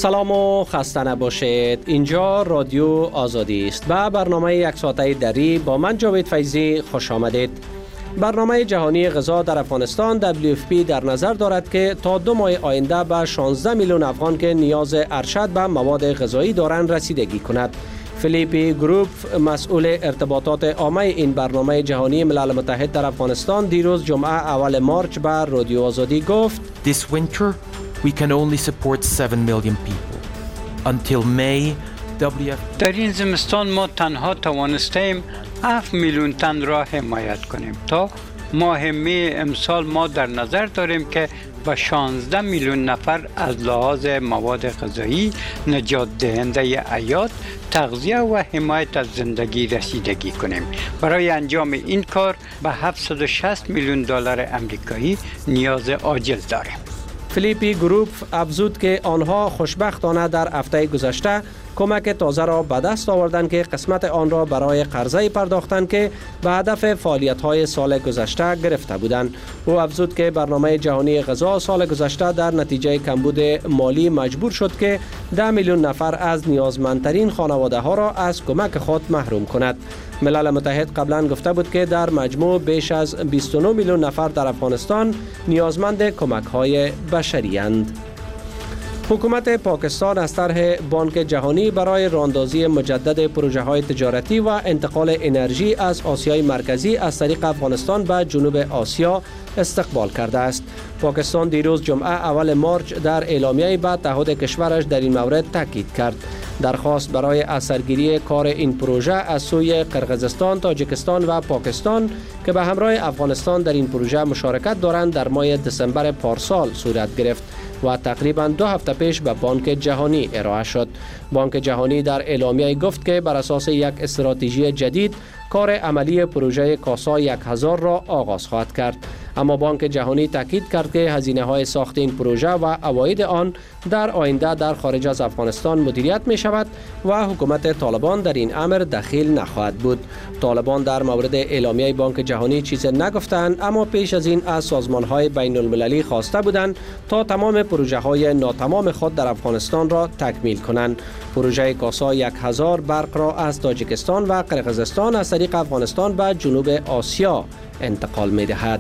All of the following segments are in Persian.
سلام و خسته نباشید. اینجا رادیو آزادی است و برنامه یک ساعته دری با من جاوید فیضی خوش آمدید. برنامه جهانی غذا در افغانستان WFP در نظر دارد که تا 2 ماه آینده به 16 میلیون افغان که نیاز ارشد به مواد غذایی دارند رسیدگی کند. فیلیپی گروپ مسئول ارتباطات عامه این برنامه جهانی ملل متحد در افغانستان دیروز جمعه اول مارچ به رادیو آزادی گفت This winter we can only support 7 million people. Until May WFP در این زمستان ما تنها توانستیم 7 میلیون تن را حمایت کنیم. تا ماه می امسال ما در نظر داریم که به 16 میلیون نفر از لحاظ مواد غذایی، نجات دهنده حیات، تغذیه و حمایت از زندگی رسیدگی کنیم. برای انجام این کار به 760 میلیون دلار آمریکایی نیاز عاجل داریم. فیلیپی گروپ افزود که آنها خوشبختانه در هفته گذشته کمک تازه را به دست آوردند که قسمت آن را برای قرضه پرداختند که به هدف فعالیت‌های سال گذشته گرفته بودند. او افزود که برنامه جهانی غذا سال گذشته در نتیجه کمبود مالی مجبور شد که 10 میلیون نفر از نیازمندترین خانواده‌ها را از کمک خود محروم کند. ملل متحد قبلا گفته بود که در مجموع بیش از 29 میلیون نفر در افغانستان نیازمند کمک‌های بشری اند. حکومت پاکستان از طرح بانک جهانی برای راهاندازی مجدد پروژه‌های تجارتی و انتقال انرژی از آسیای مرکزی از طریق افغانستان به جنوب آسیا استقبال کرده است. پاکستان دیروز جمعه اول مارچ در اعلامیه به تعهد کشورش در این مورد تاکید کرد. درخواست برای اثرگیری کار این پروژه از سوی قرقیزستان، تاجیکستان و پاکستان که به همراه افغانستان در این پروژه مشارکت دارند در ماه دسامبر پارسال صورت گرفت و تقریباً 2 هفته پیش به بانک جهانی ارائه شد. بانک جهانی در اعلامیه گفت که بر اساس یک استراتژی جدید کار عملی پروژه کاسا 1000 را آغاز خواهد کرد. اما بانک جهانی تاکید کرد که هزینه‌های ساخت این پروژه و عواید آن در آینده در خارج از افغانستان مدیریت می شود و حکومت طالبان در این امر دخیل نخواهد بود. طالبان در مورد اعلامیه بانک جهانی چیز نگفتند، اما پیش از این از سازمان‌های بین المللی خواسته بودند تا تمام پروژه‌های ناتمام خود در افغانستان را تکمیل کنند. پروژه کاسا 1000 برق را از تاجیکستان و قرقیزستان از طریق افغانستان به جنوب آسیا انتقال می دهد.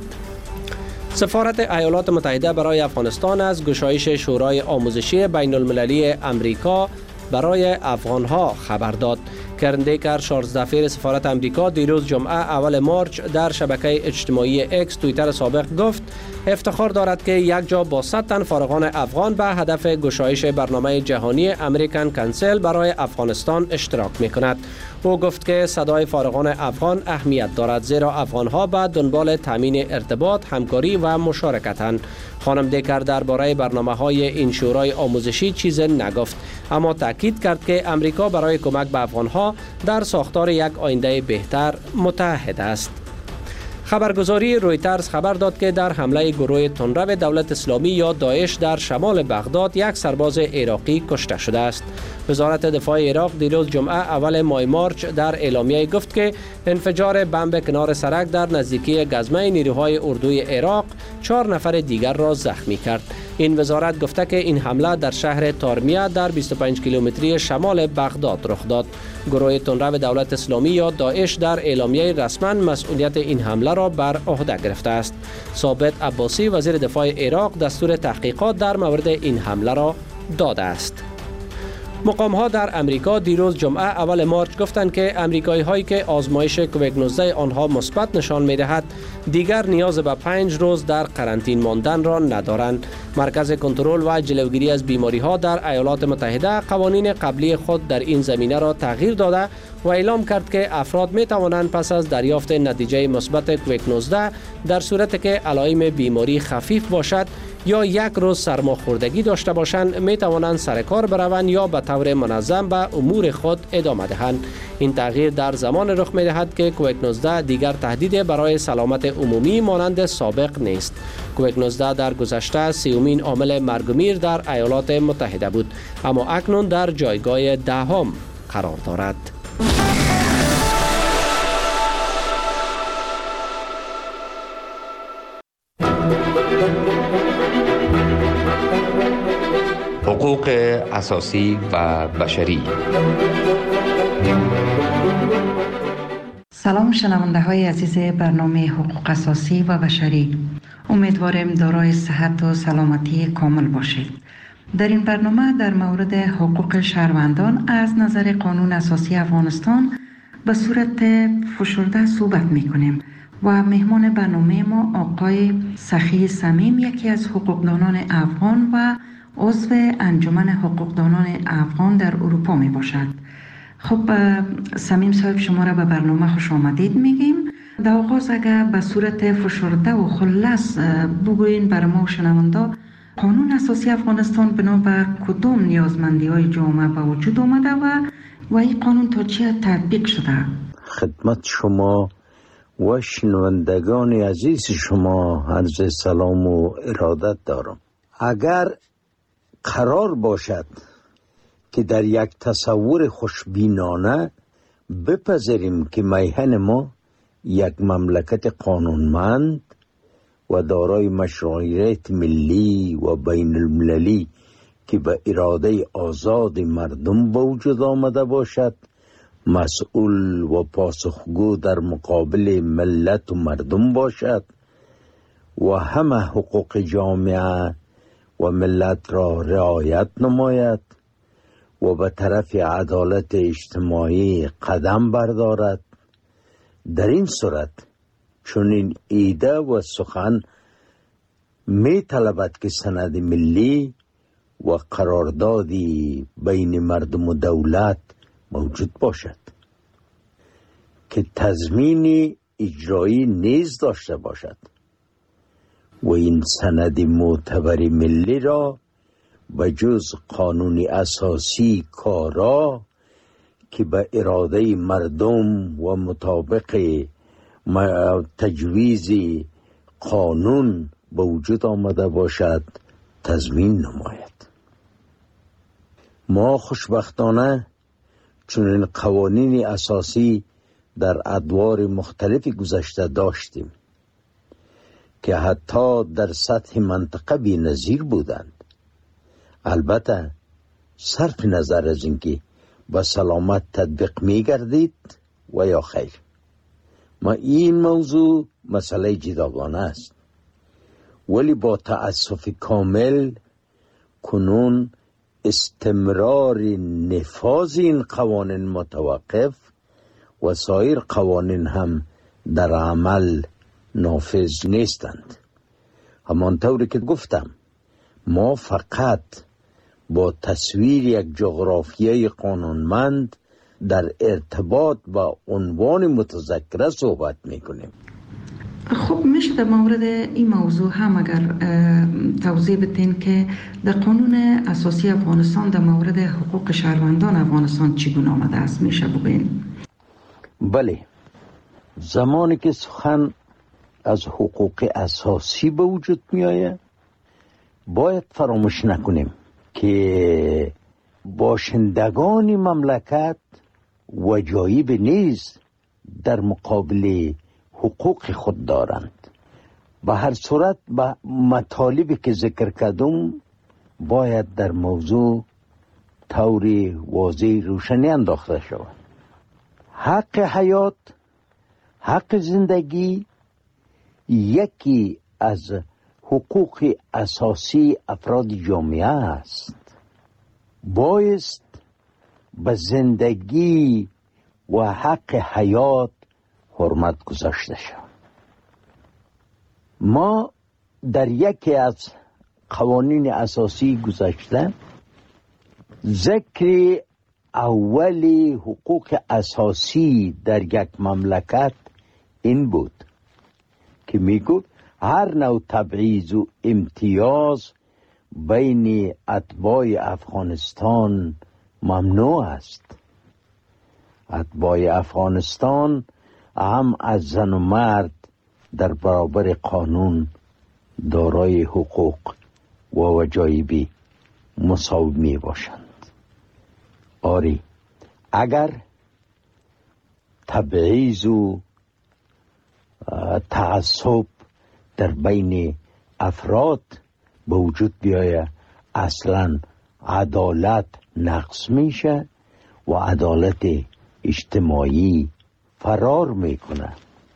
سفارت ایالات متحده برای افغانستان از گشایش شورای آموزشی بین المللی امریکا برای افغانها خبر داد. کرن دیکر 14 دفعه سفارت امریکا دیروز جمعه اول مارچ در شبکه اجتماعی اکس توییتر سابق گفت افتخار دارد که یک جا با 100 تن فارغان افغان به هدف گشایش برنامه جهانی امریکن کانسل برای افغانستان اشتراک می کند. او گفت که صدای فارغان افغان اهمیت دارد زیرا افغانها به دنبال تامین ارتباط، همکاری و مشارکتند. خانم دیکر درباره برنامه‌های این شورای آموزشی چیز نگفت، اما تاکید کرد که امریکا برای کمک به افغانها در ساختار یک آینده بهتر متحد است. خبرگزاری رویترز خبر داد که در حمله گروه تندرو دولت اسلامی یا داعش در شمال بغداد یک سرباز عراقی کشته شده است. وزارت دفاع عراق دیروز جمعه اول ماه مارچ در اعلامیه گفت که انفجار بمب کنار سرک در نزدیکی گزمه نیروهای اردوی عراق 4 نفر دیگر را زخمی کرد. این وزارت گفته که این حمله در شهر تارمیه در 25 کیلومتری شمال بغداد رخ داد. گروه تندرو دولت اسلامی یا داعش در اعلامیه رسما مسئولیت این حمله را بر عهده گرفته است. ثابت عباسی وزیر دفاع عراق دستور تحقیقات در مورد این حمله را داده است. مقام‌ها در امریکا دیروز جمعه اول مارچ گفتند که امریکایی‌هایی که آزمایش کووید 19 آنها مثبت نشان می‌دهد دیگر نیاز به 5 روز در قرنطین ماندن را ندارند. مرکز کنترل و جلوگیری از بیماری‌ها در ایالات متحده قوانین قبلی خود در این زمینه را تغییر داده و اعلام کرد که افراد می توانند پس از دریافت نتیجه مثبت کووید 19 در صورتی که علائم بیماری خفیف باشد یا یک روز سرماخوردگی داشته باشند می توانند سر کار بروند یا به طور منظم به امور خود ادامه دهند. این تغییر در زمان رخ می دهد که کووید 19 دیگر تهدید برای سلامت عمومی مانند سابق نیست. کووید 19 در گذشته 30مین عامل مرگ و میر در ایالات متحده بود، اما اکنون در جایگاه 10 قرار دارد. حقوق اساسی و بشری. سلام شنونده های عزیز برنامه حقوق اساسی و بشری، امیدوارم دارای صحت و سلامتی کامل باشید. در این برنامه در مورد حقوق شهروندان از نظر قانون اساسی افغانستان به صورت فشرده صحبت میکنیم و مهمان برنامه ما آقای سخی صمیم، یکی از حقوقدانان افغان و عضو انجمن حقوقدانان افغان در اروپا می باشد. خب صمیم صاحب، شما را به برنامه خوش آمدید میگیم. در آغاز اگر به صورت فشرده و خلاص بگوین بر ما شنونده، قانون اساسی افغانستان بنا بر کدام نیازمندی های جامعه به وجود آمده و این قانون تا چه تطبیق شده؟ خدمت شما و شنوندگان عزیز شما عرض سلام و ارادت دارم. اگر قرار باشد که در یک تصور خوشبینانه بپذیریم که میهن ما یک مملکت قانونمند و دارای مشروعیت ملی و بین المللی که به اراده آزاد مردم به وجود آمده باشد، مسئول و پاسخگو در مقابل ملت و مردم باشد و همه حقوق جامعه و ملت را رعایت نماید و به طرف عدالت اجتماعی قدم بردارد، در این صورت چنین ایده و سخن می طلبد که سند ملی و قراردادی بین مردم و دولت موجود باشد که تضمین اجرایی نیز داشته باشد و این سند معتبر ملی را به جز قانون اساسی کارا که به اراده مردم و مطابق تجویز قانون به وجود آمده باشد تضمین نماید. ما خوشبختانه چنین قوانین اساسی در ادوار مختلف گذشته داشتیم که حتی در سطح منطقه بی‌نظیر بودند. البته صرف نظر از اینکه با سلامت تطبیق می گردید و یا خیر. ما این موضوع مسئله جداگانه است، ولی با تأسف کامل کنون استمرار نفاذ این قوانین متوقف و سایر قوانین هم در عمل نافذ نیستند. همانطوری که گفتم، ما فقط با تصویر یک جغرافیای قانونمند در ارتباط با عنوان متذکره صحبت میکنیم. خب میشه در مورد این موضوع هم اگر توضیح بدین که در قانون اساسی افغانستان در مورد حقوق شهروندان افغانستان چگونه آمده است، میشه بگوین؟ بله، زمانی که سخن از حقوق اساسی به وجود می آید باید فراموش نکنیم که باشندگان مملکت وجایب نیز در مقابل حقوق خود دارند. به هر صورت به مطالبی که ذکر کردم باید در موضوع طور واضح روشنی انداخته شود. حق حیات، حق زندگی یکی از حقوق اساسی افراد جامعه است. بایست به زندگی و حق حیات حرمت گذاشته شود. ما در یکی از قوانین اساسی گذشته ذکر اولی حقوق اساسی در یک مملکت این بود که میگفت هر نوع تبعیض و امتیاز بین اتباع افغانستان ممنوع است. اتباع افغانستان هم از زن و مرد در برابر قانون دارای حقوق و وجایبی مساوی می باشند. آری، اگر تبعیض و تعصب در بین افراد به وجود بیاید اصلا عدالت نقص میشه و عدالت اجتماعی فرار میکنه.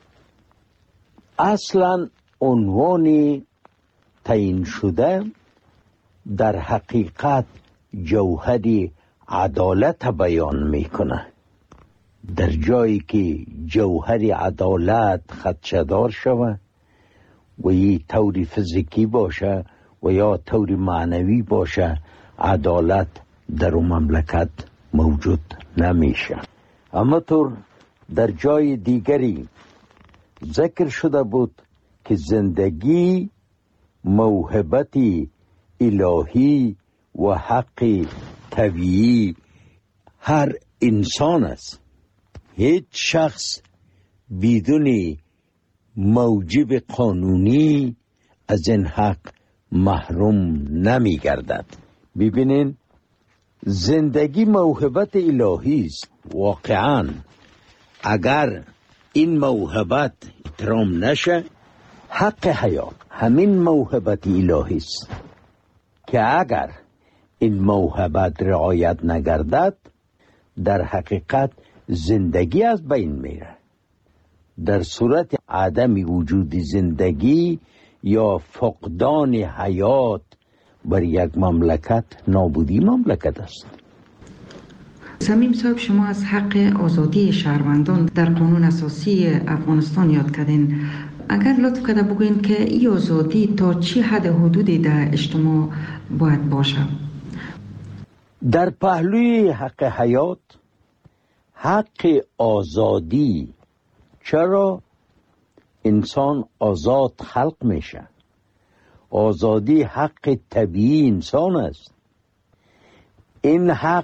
اصلا عنوان تعیین شده در حقیقت جوهر عدالت بیان میکنه. در جایی که جوهر عدالت خدشه‌دار شود و یه طور فیزیکی باشه و یا طور معنوی باشه، عدالت در اون مملکت موجود نمیشه. اما طور در جای دیگری ذکر شده بود که زندگی موهبت الهی و حق طبیعی هر انسان است. هیچ شخص بدون موجب قانونی از این حق محروم نمی گردد. ببینین، زندگی موهبت الهی است. واقعا اگر این موهبت احترام نشه، حق حیات همین موهبت الهی است که اگر این موهبت رعایت نگردد، در حقیقت زندگی از بین میره. در صورت عدم وجود زندگی یا فقدان حیات بر یک مملکت، نابودی مملکت است. صمیم صاحب، شما از حق آزادی شهروندان در قانون اساسی افغانستان یاد کردین. اگر لطف کرده بگوین که این آزادی تا چه حد حدودی در اجتماع باید باشه؟ در پهلوی حق حیات، حق آزادی، چرا انسان آزاد خلق میشه؟ آزادی حق طبیعی انسان است. این حق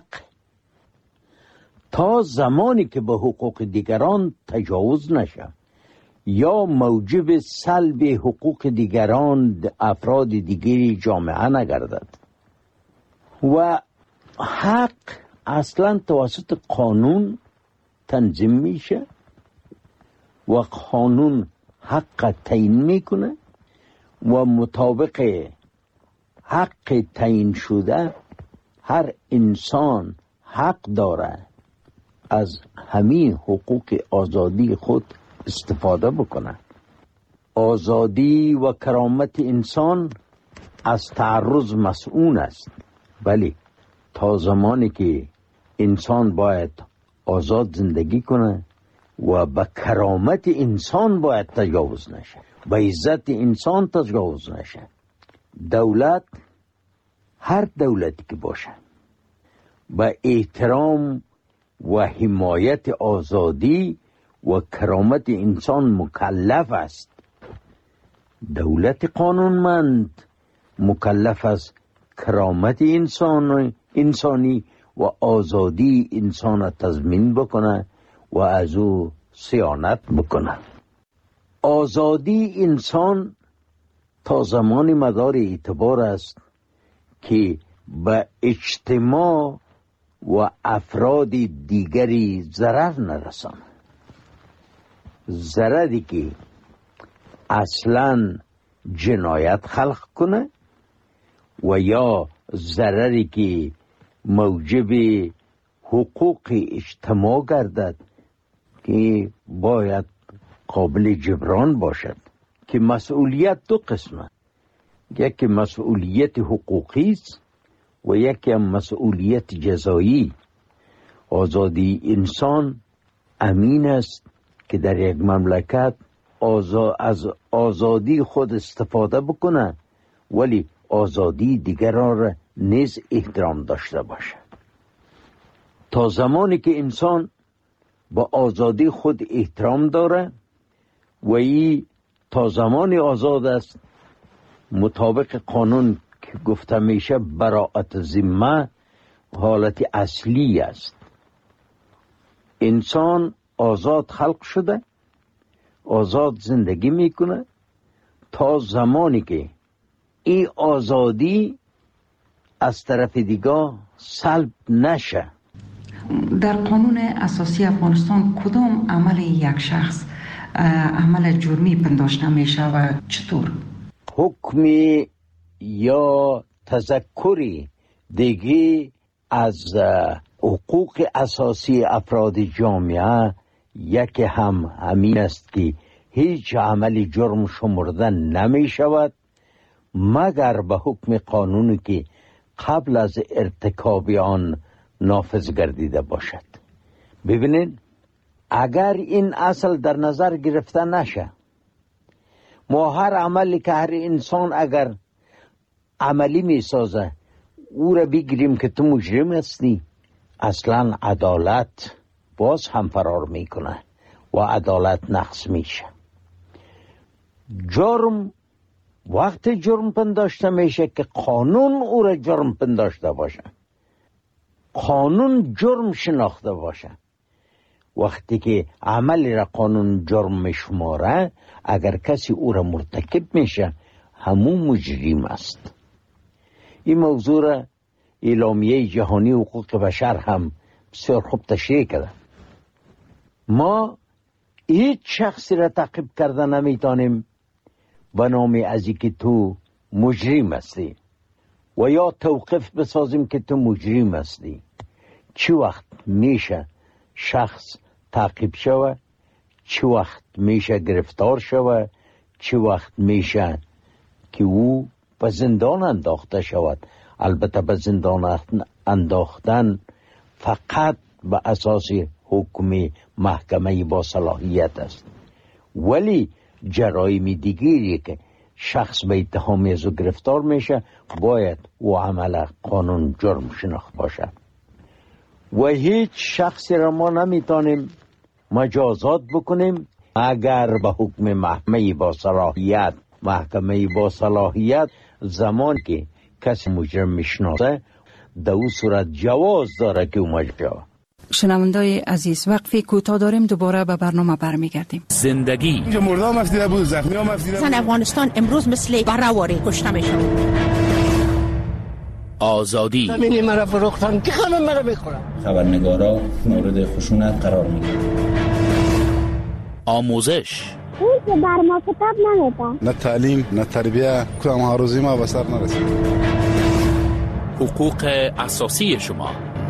تا زمانی که به حقوق دیگران تجاوز نشه یا موجب سلب حقوق دیگران افراد دیگری جامعه نگردد. و حق اصلا توسط قانون تنظیم میشه و قانون حق تعیین میکنه و مطابق حق تعیین شده هر انسان حق داره از همین حقوق آزادی خود استفاده بکنه. آزادی و کرامت انسان از تعرض مسئول است، ولی تا زمانی که انسان باید آزاد زندگی کنه و به کرامت انسان باید تجاوز نشه، به عزت انسان تجاوز نشه. دولت، هر دولتی که باشه، به احترام و حمایت آزادی و کرامت انسان مکلف است. دولت قانونمند مکلف است کرامت انسانی و آزادی انسان تضمین بکنه و از او صیانت بکنه. آزادی انسان تا زمان مدار اعتبار است که به اجتماع و افراد دیگری ضرر نرسانه. ضرری که اصلا جنایت خلق کنه و یا ضرری که موجب حقوق اجتماع گردد که باید قابل جبران باشد. که مسئولیت دو قسمه، یکی مسئولیت حقوقی است و یکی مسئولیت جزایی. آزادی انسان امین است که در یک مملکت از آزادی خود استفاده بکنه، ولی آزادی دیگران را نیز احترام داشته باشه. تا زمانی که انسان با آزادی خود احترام داره و ای تا زمانی آزاد است، مطابق قانون که گفته میشه براءت ذمه حالت اصلی است. انسان آزاد خلق شده، آزاد زندگی میکنه تا زمانی که این آزادی از طرف دیگه سلب نشه. در قانون اساسی افغانستان کدام عمل یک شخص عمل جرمی پنداشته میشه و چطور؟ حکم یا تذکری دیگه از حقوق اساسی افراد جامعه یکی هم همین است که هیچ عمل جرم شمرده نمی شود مگر به حکم قانونی که قبل از ارتکاب آن نافذ گردیده باشد. ببینید اگر این اصل در نظر گرفته نشه، ما هر عملی که هر انسان اگر عملی می سازه او را بگیریم که تو مجرم هستی، اصلا عدالت باز هم فرار میکنه و عدالت نقص میشه. جرم وقت جرم پنداشته میشه که قانون او را جرم پنداشته باشه، قانون جرم شناخته باشه. وقتی که عملی را قانون جرم میشماره، اگر کسی او را مرتکب میشه همون مجرم است. این موضوع را اعلامیه جهانی حقوق بشر هم بسیار خوب تشریح کرده. ما هیچ شخصی را تعقیب کرده نمیتونیم به نام از که تو مجرم هستی و یا توقف بسازیم که تو مجرم هستی. چه وقت میشه شخص تعقیب شوه، چه وقت میشه گرفتار شوه، چه وقت میشه که او به زندان انداخته شود. البته به زندان انداختن فقط به اساس حکم محکمه با صلاحیت است، ولی جرایم دیگری که شخص به اتهام از او گرفتار میشه باید او عمل قانون جرم شناخت باشد و هیچ شخصی را ما نمیتونیم مجازات بکنیم اگر به حکم محکمه با صلاحیت زمان که کسی مجرم میشناسه در او صورت جواز داره که او مجرم. شنوندای عزیز، وقفی کوتاه داریم، دوباره به برنامه برمیگردیم. زندگی اینجا مرده هم افزیده بود، زخمی هم افزیده بود. افغانستان امروز مثل بره‌واره کشته میشه. آزادی همینی مرا فروختن که همه مرا بخورن. خبرنگارا مورد خشونت قرار میگیرن. آموزش اون که بر ما کتاب نمیدن، نه تعلیم نه تربیه، کدام ها روزی ما به سر نرسید. حقوق اساسی شما.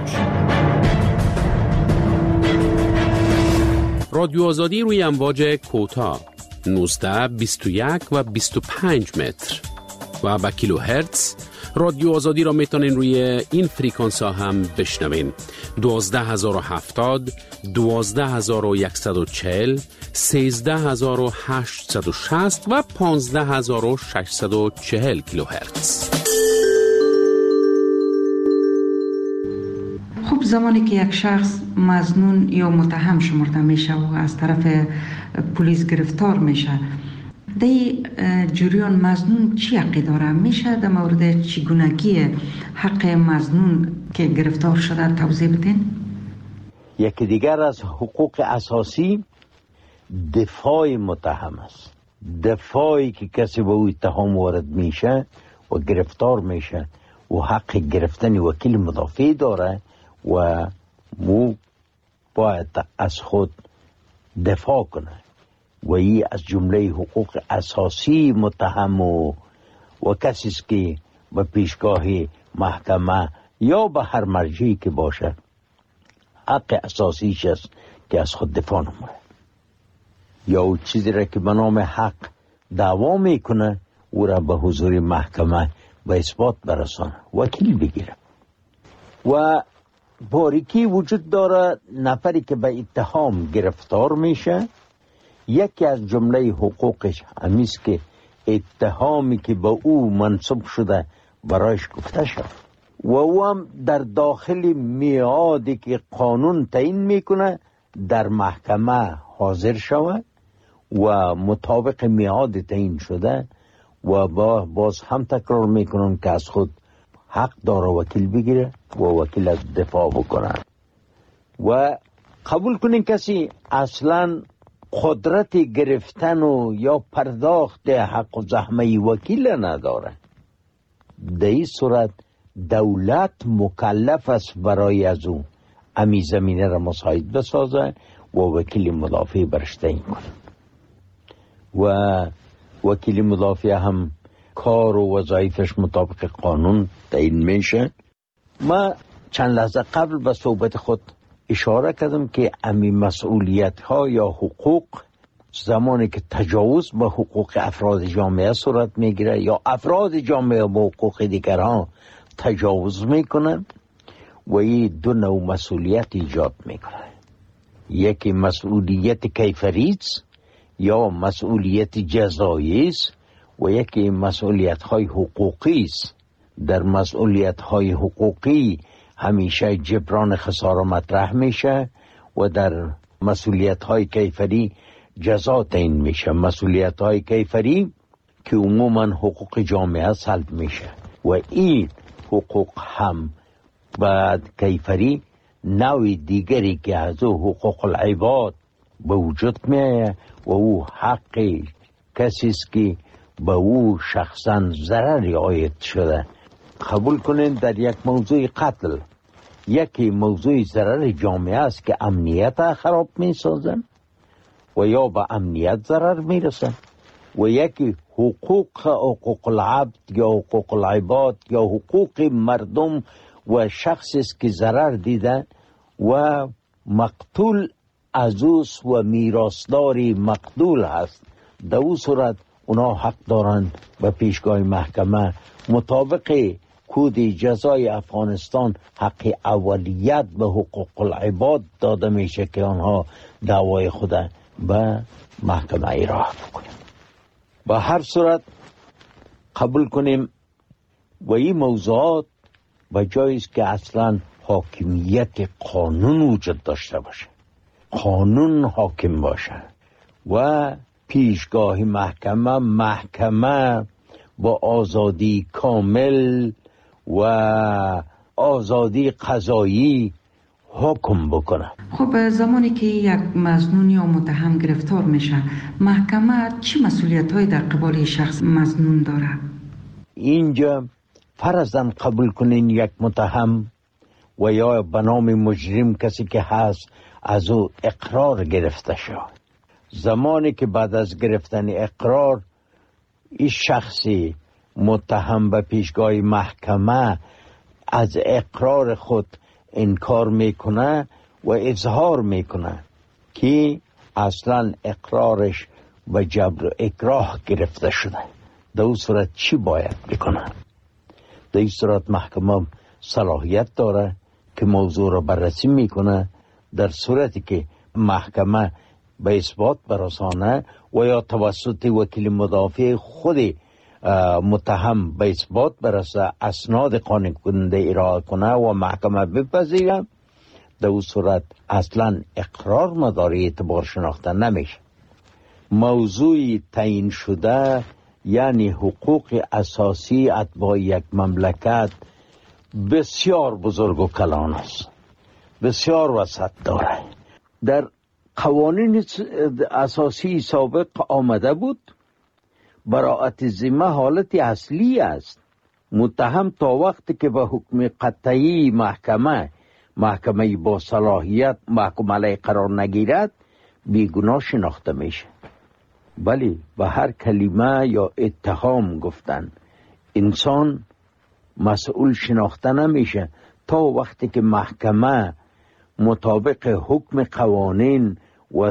رادیو آزادی روی امواج کوتاه 19 21 و 25 متر و با کیلو هرتز. رادیو آزادی را میتونین روی این فریکانس ها هم بشنوین. 12070 12140 13860 و 15640 کیلو هرتز. خب زمانی که یک شخص مظنون یا متهم شمرده میشه و از طرف پلیس گرفتار میشه، در جریان مظنون چی حقی داره؟ میشه در مورد چگونگی حق مظنون که گرفتار شده توضیح بدین؟ یکی دیگر از حقوق اساسی دفاع متهم است. دفاعی که کسی به او اتهام وارد میشه و گرفتار میشه و حق گرفتن وکیل مدافع داره و مو باید از خود دفاع کنه و این از جمله حقوق اساسی متهم و کسی است که به پیشگاه محکمه یا به هر مرجعی که باشه حق اساسیش است که از خود دفاع نمونه یا او چیزی را که به نام حق دعوا میکنه او را به حضور محکمه به اثبات برسانه، وکیل بگیره. و باریکی وجود داره نفری که به اتهام گرفتار میشه، یکی از جمله حقوقش همیست که اتهامی که به او منصوب شده برایش گفته شد و او هم در داخل میعادی که قانون تعیین میکنه در محکمه حاضر شود و مطابق میعاد تعیین شده و باز هم تکرار میکنن که از خود حق داره وکیل بگیره و وکیل از دفاع بکنه. و قبول کنین کسی اصلا قدرت گرفتن و یا پرداخت حق و زحمه وکیل نداره، در این صورت دولت مکلف است برای از او امی زمینه را مساعد بسازه و وکیل مدافع برش تعیین کنه و وکیل مدافع هم کار و وظایفش مطابق قانون تعیین میشه ما چند لحظه قبل به صحبت خود اشاره کردم که امی مسئولیت ها یا حقوق زمانی که تجاوز به حقوق افراد جامعه صورت میگیره یا افراد جامعه به حقوق دیگران تجاوز میکنن و این دو نوع مسئولیت ایجاد میکنه. یکی مسئولیت کیفری است یا مسئولیت جزایی است و یکی مسئولیت های حقوقی است. در مسئولیت های حقوقی همیشه جبران خسارة مطرح میشه و در مسئولیت های کیفری جزا تعیین میشه. مسئولیت های کیفری که عموما حقوق جامعه سلب میشه و این حقوق هم بعد کیفری نوع دیگری که از حقوق العباد به وجود میه و او حق کسی است که به او شخصا ضرری عاید شده. قبول کنین در یک موضوع قتل یکی موضوع ضرر جامعه است که امنیت خراب میسازن و یا به امنیت ضرر میرسن و یکی حقوق العبد یا حقوق العباد یا حقوق مردم و شخصی است که ضرر دیده و مقتول عزوز و میراثداری مقتول هست. در او صورت اونا حق دارند به پیشگاه محکمه مطابق کود جزای افغانستان حق اولیت به حقوق العباد داده میشه که آنها دعوای خود به محکمه ایراه بکنیم. به هر صورت قبول کنیم و این موضوعات به جایی است که اصلا حاکمیت قانون وجود داشته باشه، قانون حاکم باشه و پیشگاه محکمه با آزادی کامل و آزادی قضایی حکم بکنه. خب زمانی که یک مظنون یا متهم گرفتار میشه محکمه چی مسئولیت‌هایی در قبال شخص مظنون داره؟ اینجا فرضاً قبول کنین یک متهم و یا به نام مجرم کسی که هست از او اقرار گرفته شد. زمانی که بعد از گرفتن اقرار این شخصی متهم به پیشگاه محکمه از اقرار خود انکار میکنه و اظهار میکنه که اصلا اقرارش و جبر و اکراه گرفته شده، در اون صورت چی باید بکنه؟ در این صورت محکمه صلاحیت داره که موضوع را بررسی میکنه. در صورتی که محکمه به اثبات برسانه و یا توسط وکیل مدافع خود متهم به اثبات برسه اسناد قانع کننده ارائه کنه و محکمه بپذیره، در اون صورت اصلا اقرار مداری اعتبار شناخته نمیشه. موضوع تعیین شده یعنی حقوق اساسی اتباع یک مملکت بسیار بزرگ و کلان است، بسیار وسعت داره. در قوانین اساسی سابق آمده بود براءت ذمه حالت اصلی است. متهم تا وقتی که به حکم قطعی محکمه با صلاحیت محکوم علیه قرار نگیرد بیگناه شناخته میشه. ولی به هر کلمه یا اتهام گفتن انسان مسئول شناخته نمیشه تا وقتی که محکمه مطابق حکم قوانین و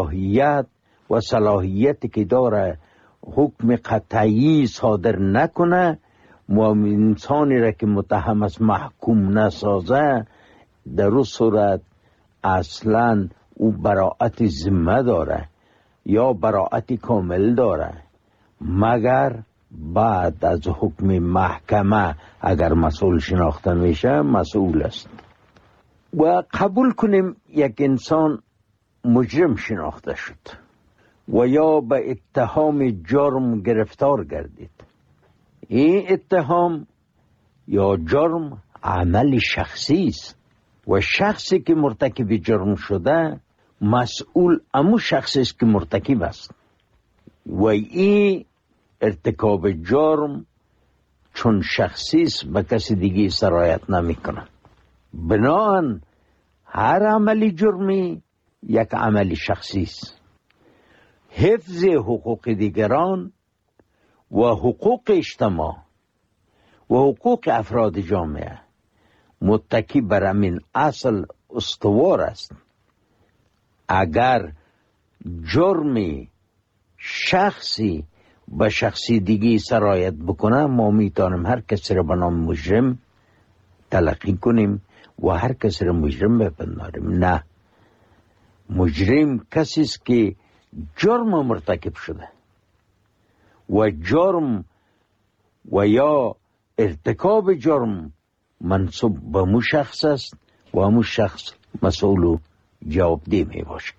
صلاحیتی که داره حکم قطعی صادر نکنه و انسانی را که متهم است محکوم نسازه، در اون صورت اصلا او براءت ذمه داره یا براءت کامل داره، مگر بعد از حکم محکمه اگر مسئول شناخته میشه مسئول است. و قبول کنیم یک انسان مجرم شناخته شد و یا به اتهام جرم گرفتار گردید. این اتهام یا جرم عمل شخصی است و شخصی که مرتکب جرم شده مسئول امو شخصی است که مرتکب است و این ارتکاب جرم چون شخصی است به کسی دیگه سرایت نمی کنه. بناهن هر عملی جرمی یک عمل شخصی است. حفظ حقوق دیگران و حقوق اجتماع و حقوق افراد جامعه متکی بر همین اصل استوار است. اگر جرمی شخصی به شخصی دیگی سرایت بکنه، ما میتونیم هر کسی را به نام مجرم تلقی کنیم و هر کسی را مجرم بپنداریم. نه، مجرم کسی است که جرم مرتکب شده و جرم و یا ارتکاب جرم منصوب به مو شخص است و همون شخص مسئول و جوابدeh می باشد.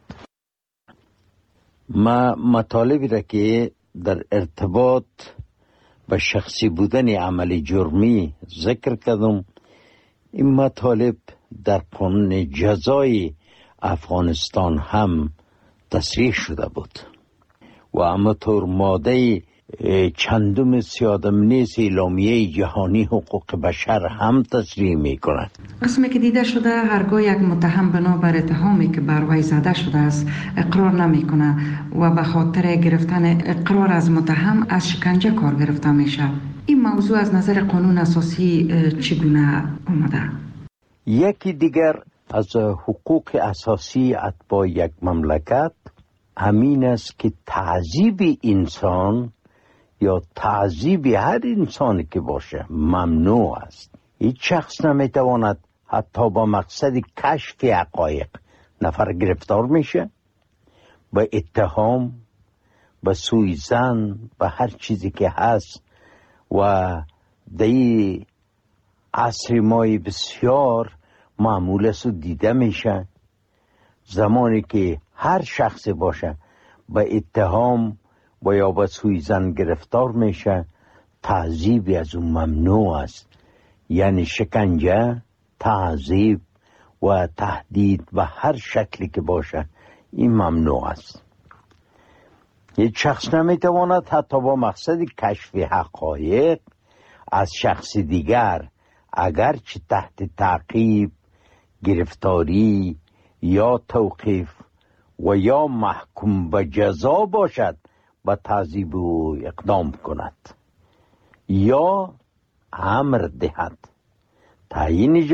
ما مطالبی را که در ارتباط به شخصی بودن عمل جرمی ذکر کردم، این مطالب در قانون جزای افغانستان هم تصریح شده بود و همانطور ماده چندم 39 اعلامیه جهانی حقوق بشر هم تصریح می کند. قسمی که دیده شده هرگاه یک متهم بنابر اتهامی که بر وی زده شده است اقرار نمی کنه و به خاطر گرفتن اقرار از متهم از شکنجه کار گرفته میشه. این موضوع از نظر قانون اساسی چگونه آمده؟ یکی دیگر از حقوق اساسی اتباع یک مملکت همین است که تعذیب انسان یا تعذیب هر انسانی که باشه ممنوع است. هیچ شخص نمیتواند حتی با مقصد کشف حقایق نفر گرفتار میشه، به اتهام، به سوءظن، به هر چیزی که هست. و در عصر ما بسیار معمول است و دیده میشه زمانی که هر شخص باشه به اتهام و یا به سوءظن گرفتار میشه، تعذیب از اون ممنوع است. یعنی شکنجه، تعذیب و تهدید به هر شکلی که باشه این ممنوع است. هیچ شخص نمیتواند حتی با مقصد کشف حقایق از شخص دیگر اگرچه تحت تعقیب، گرفتاری یا توقیف و یا محکوم به جزا باشد به تعذیب او اقدام کند یا امر دهد. تعیین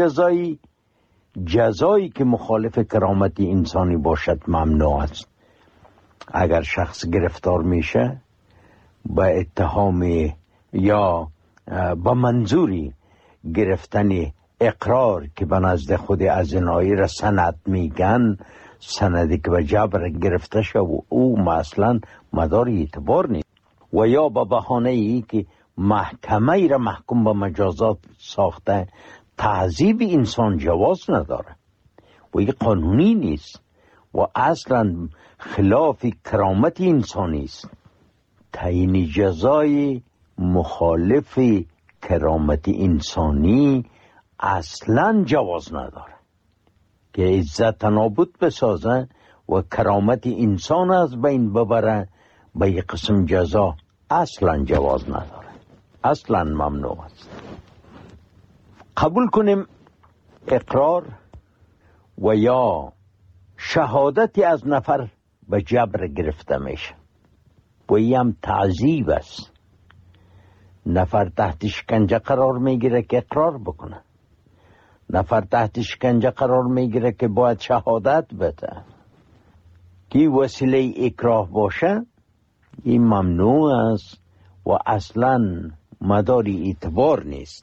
جزایی که مخالف کرامت انسانی باشد ممنوع است. اگر شخص گرفتار میشه به اتهام یا به منظوری گرفتن اقرار که به نزد خود ازینایی را سند میگن، سندی که به جبر گرفته شد و او مثلا مدار اعتبار نیست، و یا به بهانه ای که محکمه ای را محکوم به مجازات ساخته، تعذیب انسان جواز نداره و این قانونی نیست و اصلا خلاف کرامت انسانی است. تعیین جزای مخالف کرامت انسانی اصلا جواز نداره که عزت نابود بسازه و کرامت انسان از بین ببره. به یک قسم جزا اصلا جواز نداره، اصلا ممنوع است. قبول کنیم اقرار و یا شهادتی از نفر به جبر گرفته میشه و این هم تعذیب است. نفر تحت شکنجه قرار میگیره که اقرار بکنه، نفر تحت شکنجه قرار میگیره که باید شهادت بده. که وسیله اکراه باشه این ممنوع است و اصلا مداری اعتبار نیست.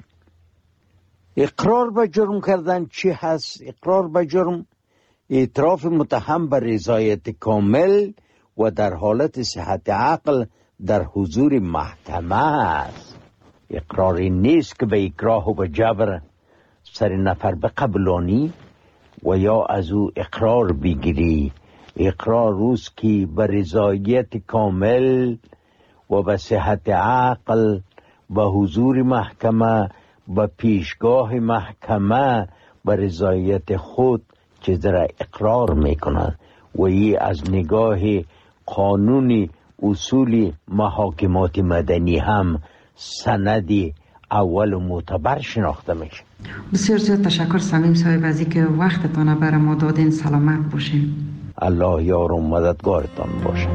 اقرار به جرم کردن چی هست؟ اقرار به جرم اعتراف متهم به رضایت کامل و در حالت صحت عقل در حضور محکمه است. اقراری نیست که به اکراه و به جبر سر نفر بقبلانی و یا از او اقرار بگیری. اقرار روز که به رضایت کامل و به صحت عقل به حضور محکمه، به پیشگاه محکمه به رضایت خود چیز را اقرار میکنند و این از نگاه قانون اصول محاکمات مدنی هم سندی اول و معتبر شناخته میشه. بسیار زیاد تشکر صمیم صاحب از اینکه وقتتان برای ما دادین. سلامت باشین. الله یار و مددگارتان باشه.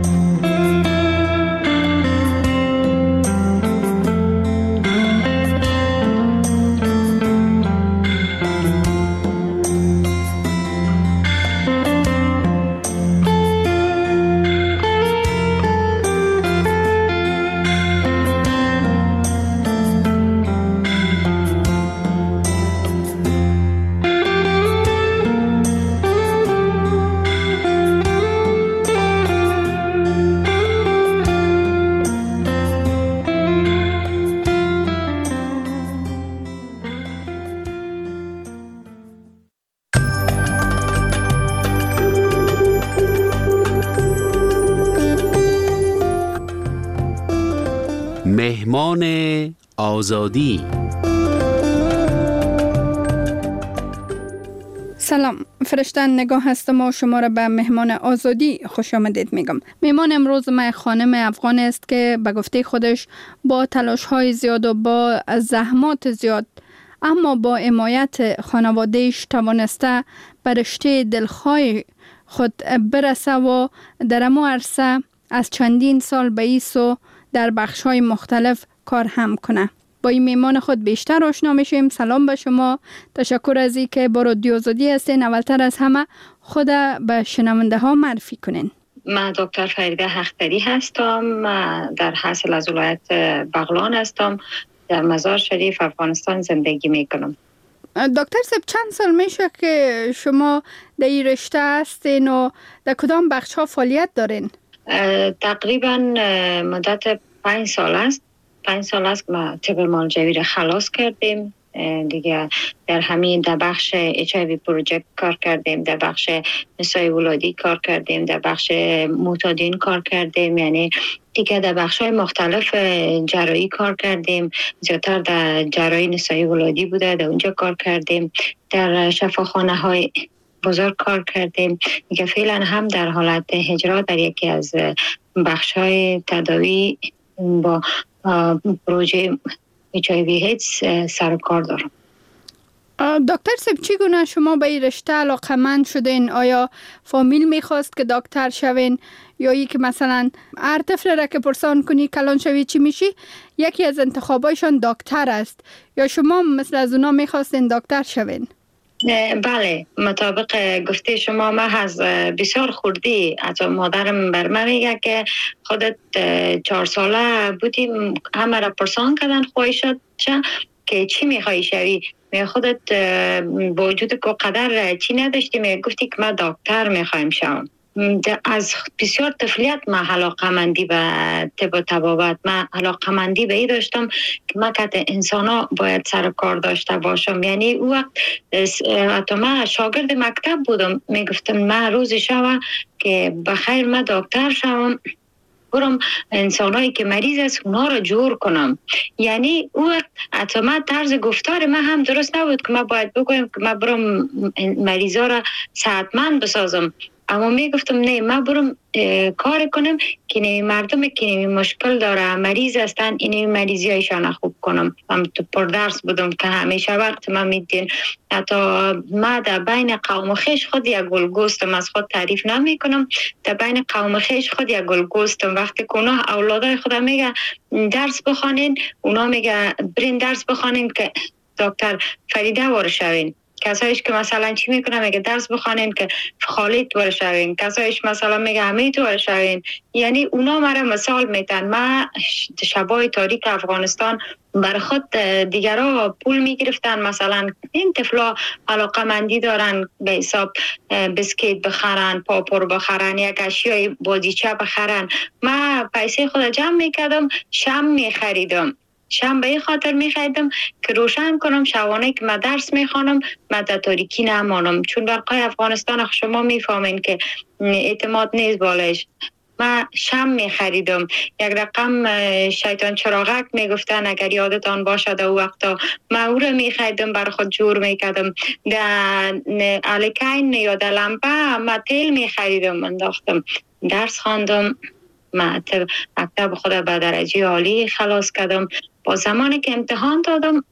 مهمان آزادی. سلام، فرشتن نگاه هستم و شما را به مهمان آزادی خوش آمدید میگم. مهمان امروز ما خانم افغان است که به گفته خودش با تلاش های زیاد و با زحمات زیاد اما با حمایت خانوادهش توانسته به رشته دلخواه خود برسه و در امو عرصه از چندین سال به ایسو در بخش های مختلف کار هم کنه. با این میمان خود بیشتر آشنا میشیم. سلام به شما، تشکر از این که با رادیو آزادی هستین. اولتر از همه خود به شنونده ها معرفی کنین. من دکتر فریده حقدری هستم، در حاصل از ولایت بغلان هستم، در مزار شریف افغانستان زندگی میکنم. دکتر صاحب، چند سال میشه که شما در این رشته هستین و در کدام بخش ها فعالیت دارین؟ تقریبا مدت 5 سال است. 5 سال است که ما طب مالجوی را خلاص کردیم. دیگه در همین در بخش HIV پروژکت کار کردیم، در بخش نسای ولادی کار کردیم، در بخش معتادین کار کردیم، یعنی دیگه در بخش های مختلف جراحی کار کردیم. زیادتر در جراحی نسای ولادی بوده، در اونجا کار کردیم. در شفاخانه های بزرگ کار کردیم. دیگه فعلا هم در حالت اجرا در یکی از بخش های تداوی با پروژه HIV سر کار دارم. دکتر صاحب، چگونه شما به این رشته علاقه‌مند شدین؟ آیا فامیل میخواست که دکتر شوین یا ای که مثلا هر طفل را که پرسان کنی کلان شوی چی میشی یکی از انتخابایشان دکتر است، یا شما مثل از اونا میخواستین دکتر شوین؟ بله، مطابق گفته شما ما از بسیار خوردی از مادرم بر من میگه که خودت 4 ساله بودی، همه را پرسان کردن خواهشت که چی میخوایی شوی؟ می خودت با وجود که قدر چی نداشتی می گفتی که من دکتر میخوایم شوم. از بسیار طفلیت من علاقه‌مندی به طب و طبابت، من علاقه‌مندی به این داشتم که من که انسان ها باید سر کار داشته باشم. یعنی او وقت حتی من شاگرد مکتب بودم، میگفتم من روزی شوه که بخیر من دکتر شوم، برم انسانایی که مریض است اونا را جور کنم. یعنی او وقت حتی من طرز گفتار من هم درست نبود که من باید بگویم که من برم مریضا را صحتمند بسازم، اما می گفتم نه، من برم کار کنم که نمی مردم که نمی مشکل داره مریض هستن این مریضی هایشان خوب کنم. هم تو پر درس بودم که همیشه وقت من میدین، حتی من در بین قوم خیش خود یک گلگوستم، از خود تعریف نمی کنم، در بین قوم خیش خود یک گلگوستم. وقتی که اونا اولادای خدا میگه درس بخوانین، اونا میگه برین درس بخوانین که دکتر فریده وارد شوین. کسایش که مثلا چی میکنه میگه درس بخوانین که خالد وارد شوین، کسایش مثلا میگه حمید وارد شوین. یعنی اونا مرا مثال میتن. من شبای تاریک افغانستان بر خود دیگرها پول میگرفتن، مثلا این طفلا علاقه‌مندی دارن به حساب بسکیت بخرن، پاپور بخرن، یک اشیای بازیچه بخرن. من پیسه خود جمع میکردم، شم میخریدم. شم به این خاطر میخریدم که روشن کنم شبانه که من درس میخوانم من در تاریکی نمانم، چون برقای افغانستان شما میفهمین که اعتماد نیست بالش. من شم میخریدم، یک رقم شیطان چراغک میگفتن اگر یادتان باشد او وقتا، من او رو میخریدم بر خود جور میکردم. در الکین یا در لمپه من تیل میخریدم انداختم، درس خواندم. من مکتب خود به درجه عالی خلاص کردم. با زمانی که امتحان دادم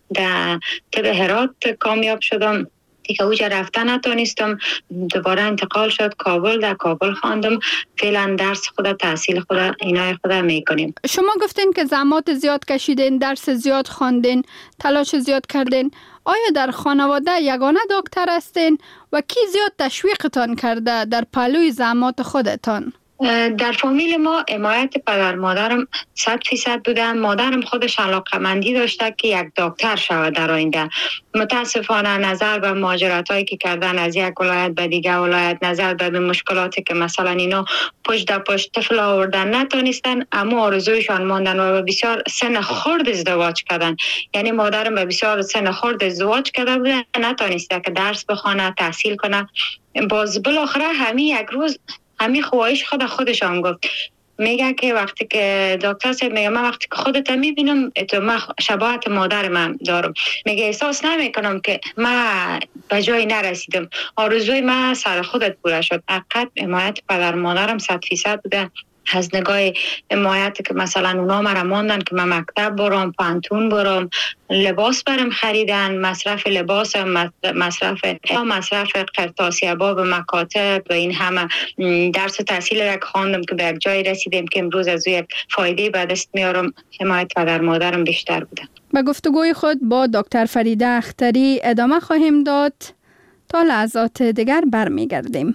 در طب هرات کامیاب شدم، دیگه اوجا رفتن نتونستم، دوباره انتقال شد کابل، در کابل خواندم. فعلا درس خود تحصیل خود اینای خود میکنیم. شما گفتین که زحمات زیاد کشیدین، درس زیاد خواندین، تلاش زیاد کردین. آیا در خانواده یگانه دکتر هستین و کی زیاد تشویقتان کرده در پهلوی زحمات خودتان؟ در فامیل ما حمایت پدر مادرم 100% بوده. مادرم خودش علاقه‌مندی داشته که یک دکتر شود در آینده. متاسفانه نظر به مهاجرتایی که کردن از یک ولایت به دیگه ولایت، نظر به مشکلاتی که مثلا اینا پشت در پشت طفل آوردن نتونستن، اما آرزویشان ماندن و بسیار سن خرد ازدواج کردن. یعنی مادرم به بسیار سن خرد ازدواج کرده بوده، نتونسته که درس بخونه، تحصیل کنه. باز بالاخره همین یک روز همین خواهش خودشان گفت میگه که وقتی که دکتر صاحب میگه من وقتی که خودت میبینم تو من شباهت مادر من دارم، میگه احساس نمیکنم که من به جایی نرسیدم، آرزوی من سر خودت پوره شد. حقیقت حمایت پدر مادرم 100% بوده. از نگاه حمایت که مثلا اونا مرا ماندن که من مکتب برم، پانتون برم، لباس برم خریدن، مصرف لباس، مصرف قرطاسی باب مکاتب و این همه درس و تحصیل را که خواندم که به یک جای رسیدیم که امروز از یک فایده به دست میارم. حمایت پدر مادرم بیشتر بوده. به گفتگوی خود با دکتر فریده اختری ادامه خواهیم داد. تا لحظات دیگر برمیگردیم.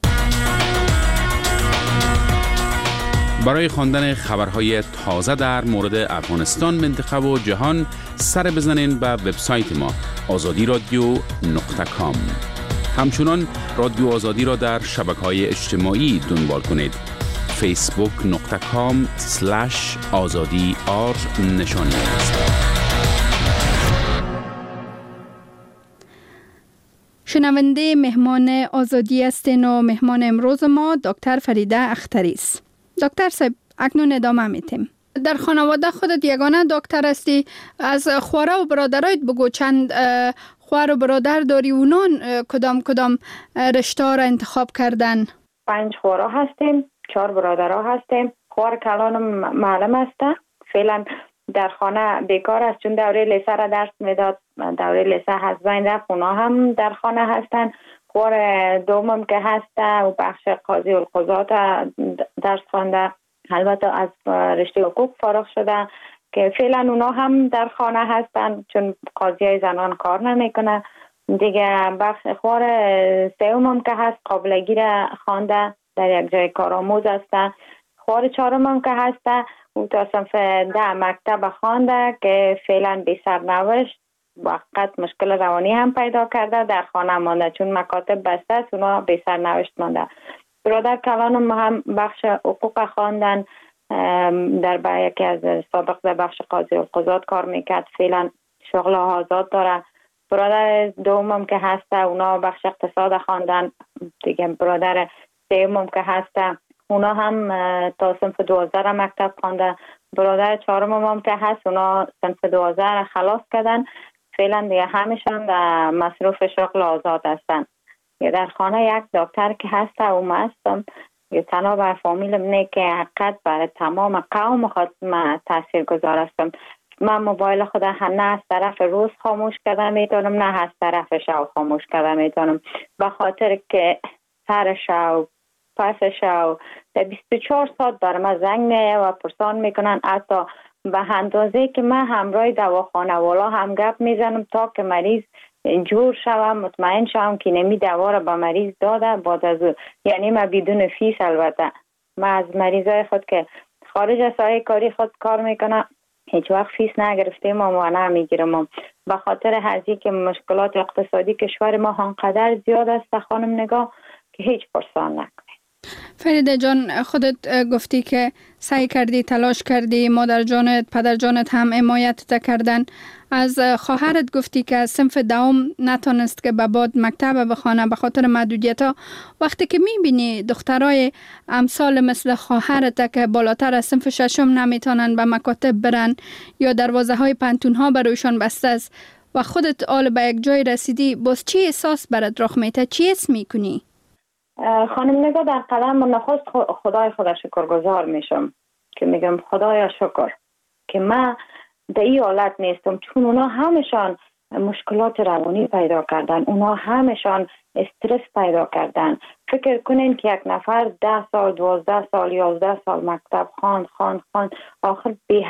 برای خواندن خبرهای تازه در مورد افغانستان، منطقه و جهان سر بزنین به وبسایت ما azadiradio.com. همچنان رادیو آزادی را در شبکه‌های اجتماعی دنبال کنید. facebook.com/azadi_r نشانی است. شنونده مهمان آزادی هستین و مهمان امروز ما دکتر فریده اختری است. دکتر صاحب اکنون ادامه میتیم. در خانواده خودت یگانه دکتر هستی، از خواره و برادرایت بگو چند خوار و برادر داری، اونان کدام رشته را انتخاب کردن؟ 5 خواره هستیم، 4 برادرها هستیم. خوار کلانم معلم است، فعلا در خانه بیکار است چون دوره لیسه را درس میداد. دوره لیسه از بین رفت، اونا هم در خانه هستن. خوار دومم که هست و بخش قاضی القضات درس خوانده، البته از رشته حقوق فارغ شده که فعلا اونا هم در خانه هستن چون قاضی های زنان کار نمیکنه دیگه. بخش خوار سومم که هست قابلگی را خوانده، در یک جای کارآموز است. خوار چهارمم که هست او تا صنف 10 مکتب خوانده که فعلا بی سرنوشت، وقت مشکل روانی هم پیدا کرده، در خانه مانده چون مکاتب بسته است، اونا بی سرنوشت مانده. برادر کلانم هم بخش حقوق خواندن، در یکی از سابق در بخش قاضی القضات کار میکرد، فعلا شغل آزاد داره. برادر دومم که هست اونا بخش اقتصاد خواندن دیگه. برادر سومم که هست اونا هم تا صنف 12 مکتب خوانده. برادر چهارمم هم که هست اونا صنف 12 خلاص کردن، فعلا دیگه همیشون در مصروف شغل آزاد هستن. در خانه یک دکتر که هست او هستم، تنها بر فامیلم نه که حقیقت برای تمام قوم خود من تاثیر گذار هستم. من موبایل خود نه از طرف روز خاموش کرده میتونم نه از طرف شب خاموش کرده میتونم، به خاطر که سر شب پس شب در 24 ساعت بر من زنگ میه و پرسان میکنن، حتی به اندازه که من همراه دواخانه والا هم گپ میزنم تا که مریض جور شوم، مطمئن شوم که نمی دوا را به مریض داده بعد از او، یعنی من بدون فیس. البته من از مریضای خود که خارج از ساحه کاری خود کار میکنم هیچ وقت فیس نگرفتیم و نمیگیرم، به خاطر هرچی که مشکلات اقتصادی کشور ما آنقدر زیاد است خانم نگاه که هیچ پرسان نکنه. فریده جان، خودت گفتی که سعی کردی، تلاش کردی، مادر جانت، پدر جانت هم حمایت کردن. از خواهرت گفتی که صنف 10 نتونست که به بعد مکتب بخوانه به خاطر محدودیت ها. وقتی که میبینی دخترای امثال مثل خواهرت که بالاتر از صنف 6 نمیتونن به مکاتب برن یا دروازه های پانتون ها برایشان بسته است و خودت آل به یک جای رسیدی، باز چی احساس برات رخ میده؟ چی حس میکنی؟ خانم نگاه، در قدم نخست خدای خدا شکرگزار میشم که میگم خدایا شکر که من در این حالت نیستم، چون اونا همشان مشکلات روانی پیدا کردن، اونا همشان استرس پیدا کردن. فکر کنین که یک نفر 10 سال 12 سال 11 سال مکتب خواند آخر بی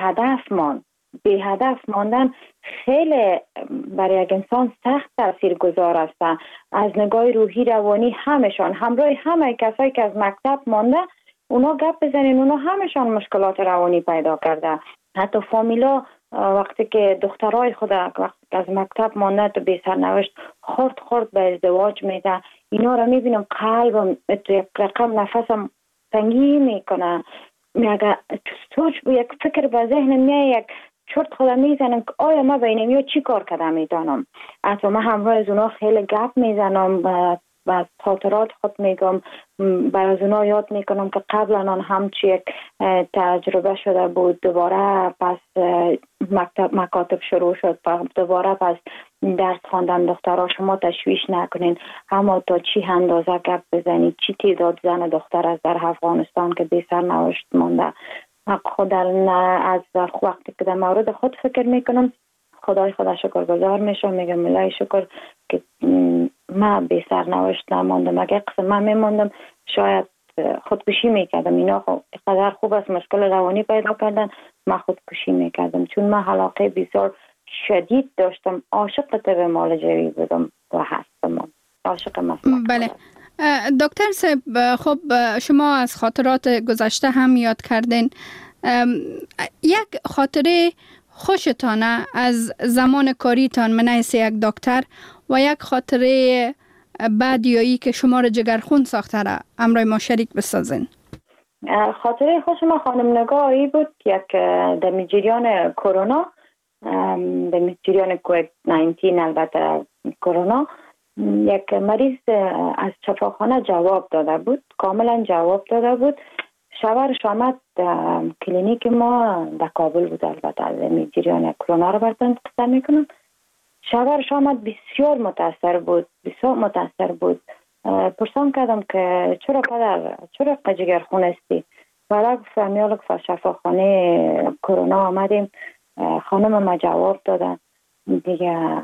هدف ماندن خیلی برای یک انسان سخت تاثیر گذار است. از نگاه روحی روانی همشان همراه همه کسایی که از مکتب مانده اونا گپ بزنین، اونا همشان مشکلات روانی پیدا کرده. حتی فامیلا وقتی که دخترای خود وقتی از مکتب مانده تو بی سرنوشت خورد به ازدواج میده، اینا رو میبینم قلبم یک رقم نفسم تنگی میکنه. میگه یک فکر به ذهنم میاد، یک چرت خودم میزنم که آیا ما بینم یا چی کار کردم میدانم. حتی من همراه از اونا خیلی گپ میزنم، از خاطرات خود میگم، برای از اونا یاد میکنم که قبلا آن همچی یک تجربه شده بود، دوباره پس مکاتب شروع شد، دوباره پس درس خواندن دخترها. شما تشویش نکنین، اما تا چی اندازه گپ بزنید، چی تعداد زن دختر از در افغانستان که بی سرنوشت مانده. خود از وقتی که در مورد خود فکر میکنم خدای خدا شکرگزار میشم، میگم الهی شکر که من بی سرنوشت نماندم. اگه قسم من میماندم شاید خودکشی میکردم. اینا قدر خوب است مشکل روانی پیدا کردن، من خودکشی میکردم، چون من علاقه بسیار شدید داشتم. عاشق طب معالجوی بودم و هستم، عاشق مسلک. بله دکتر صاحب، خب شما از خاطرات گذشته هم یاد کردین. یک خاطره خوشتانه از زمان کاریتان من حیث یک دکتر و یک خاطره بدیایی که شما را جگرخون ساخته را همراه ما شریک بسازین. خاطره خوش ما خانم نگاهی بود، یک در جریان کرونا، در جریان کووید 19 البته کرونا، یک مریض از شفاخانه جواب داده بود، کاملا جواب داده بود. شوهرش آمد کلینیک ما در کابل بود، البته از جریان کرونا رو براتون قصه میکنم. شوهرش آمد بسیار متاثر بود، بسیار متاثر بود. پرسان کردم که چرا پدر، چرا جگرخون هستی؟ ولی گفتم یالا که شفاخانه کرونا آمدیم، خانم ما جواب دادن دیگه.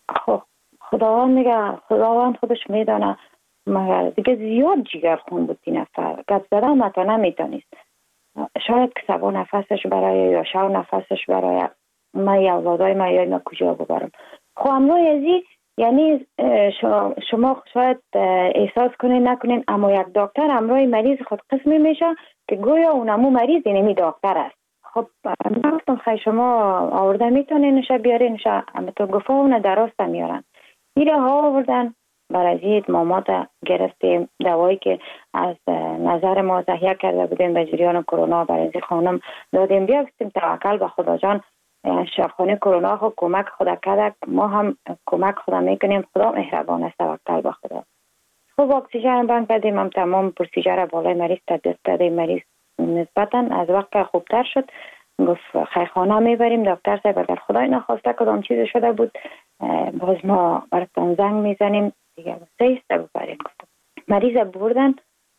خداوند خودش میدانه، مگر دیگه زیاد جگرخون بود این نفر، گپ زدن متا نمیتونست. شاید که سبا نفسش برای یا شو نفسش برای من یا اولادای من یا کجا ببرم. خب امروی ازی یعنی شما شاید احساس کنین نکنین، اما یک دکتر امروی مریض خود قسمی میشه که گویا اونمو مریض اینمی دکتر است. خب من گفتم خیلی شما آورده میتونین نشه بیارین نشه، اما تو گفته اونه درست میارن. میره ها آوردن، برای مامات گرفتیم، دوایی که از نظر ما تهیه کرده بودیم به جریان کرونا برای خانم دادیم. بیا گفتیم توکل به خدا جان، شفاخانه کرونا خود کمک خدا کرده، ما هم کمک خدا میکنیم، خدا مهربان است، توکل به خدا. خب اکسیژن بند کردیم، هم تمام پروسیجر بالای مریض تدریس دادیم. مریض نسبتا از وقت خوبتر شد، گفت خیرخانه میبریم دکتر صاحب، اگر خدای نخواسته کدام چیز شده بود باز ما براتون زنگ میزنیم دیگه، سیسته ببریم. مریض بردن،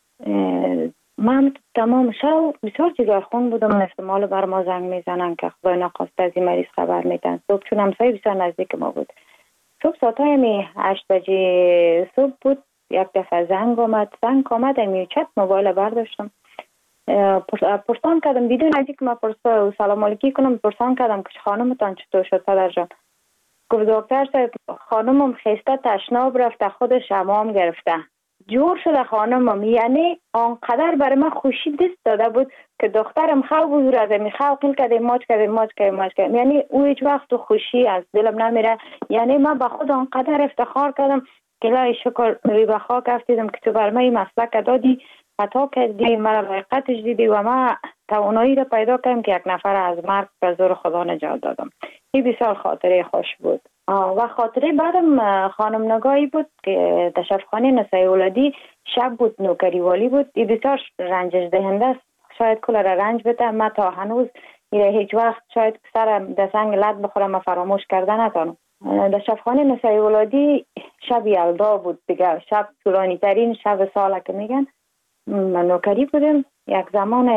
من تمام شب بسیار جگرخون بودم، احتمال بر ما زنگ میزنن که خدای نخواسته از این مریض خبر میدن. صبح چون همسایه بسیار نزدیک ما بود، صبح ساعتای 8 بجه صبح بود، یک دفعه زنگ آمد امی چت موبایل برداشتم، پرسان کردم بدون از اینکه من سلام علیکی کنم، پرسان کردم که خانمتان چطور شد پدر جان؟ گفت دکتر صاحب خانمم خسته تشناب رفته، خودش حمام گرفته، جور شده خانمم. یعنی آنقدر برای من خوشی دست داده بود که دخترم خواب بزرگ از میخواه قیل کده ماچ کده. یعنی او هیچ وقت خوشی از دلم نمیره. یعنی من به خود آنقدر افتخار کردم که الهی شکر روی بخوا کفتیدم که تو بر من این مسلک دادی، عطا کردی، مرا لایقتش دیدی و من توانایی را پیدا کردم که یک نفر از مرگ به زور خدا نجات دادم. این بسیار خاطره خوش بود. و خاطره بعدم خانم نگاهی بود که در شفاخانه نسای ولادی شب بود، نوکری والی بود. این بسیار رنجش دهنده است، شاید کل را رنج بده. من تا هنوز هیچ وقت شاید سرم در سنگ لد بخورم و فراموش کردن نتانم. در شفاخانه نسای ولادی شب یلدا بود دیگه، شب طولانی ترین شب ساله که میگن. من نوکری بودم، یک زمان